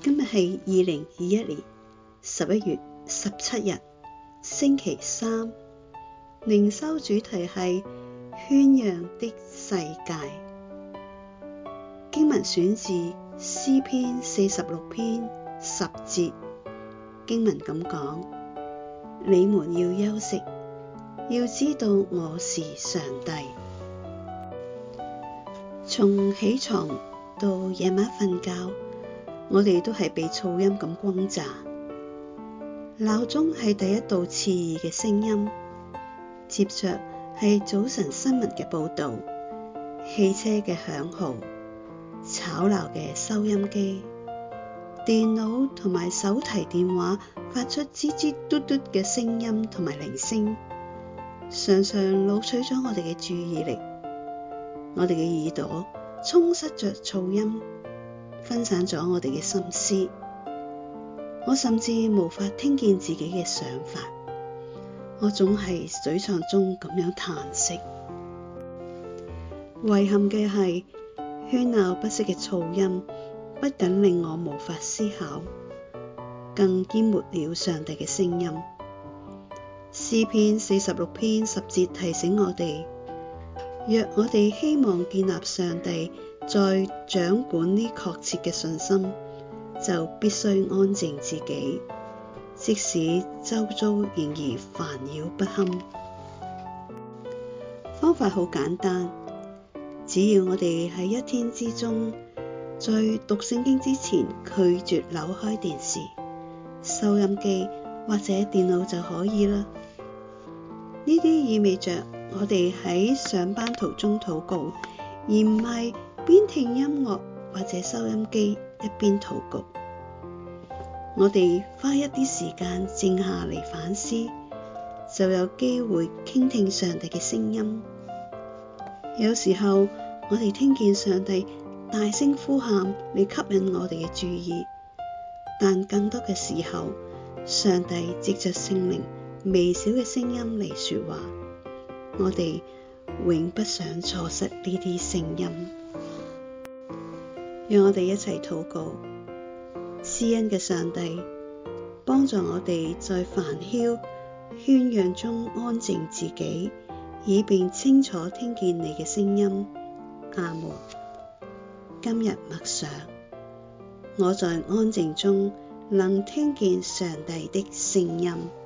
今日係2021年11月17日，星期三。靈修主題係喧嚷的世界。經文選自詩篇46篇10節。經文咁講：你們要休息，要知道我是上帝。從起床到夜晚瞓覺，我哋都係被噪音咁轟炸。鬧鐘係第一道刺耳嘅聲音，接着係早晨新聞嘅報導、汽車嘅響號、吵鬧嘅收音機、電腦同埋手提電話發出吱吱嘟嘟嘅聲音同埋鈴聲，常常擄取咗我哋嘅注意力。我哋嘅耳朵充塞着噪音，分散咗我哋嘅心思。我甚至無法聽見自己嘅想法，我總係沮喪中咁樣嘆息。遺憾嘅係，喧鬧不息嘅噪音不僅令我無法思考，更淹沒了上帝嘅聲音。詩篇46篇10節提醒我哋，若我哋希望建立上帝在掌管呢確切嘅信心，就必須安靜自己，即使周遭仍然煩擾不堪。方法好簡單，只要我哋喺一天之中，在讀聖經之前拒絕扭開電視、收音機或者電腦就可以啦。呢啲意味着我哋喺上班途中禱告，而唔係邊聽音樂或者收音機一邊禱告。我哋花一啲時間靜下嚟反思，就有機會傾聽上帝嘅聲音。有時候我哋聽見上帝大聲呼喊嚟吸引我哋嘅注意，但更多嘅時候，上帝藉着聖靈微小嘅聲音嚟說話，我哋永不想錯失呢啲聲音。讓我哋一齊禱告。施恩嘅上帝，幫助我哋在煩囂喧嚷中安靜自己，以便清楚聽見你嘅聲音。阿們。今日默想，我在安靜中能聽見上帝的聲音。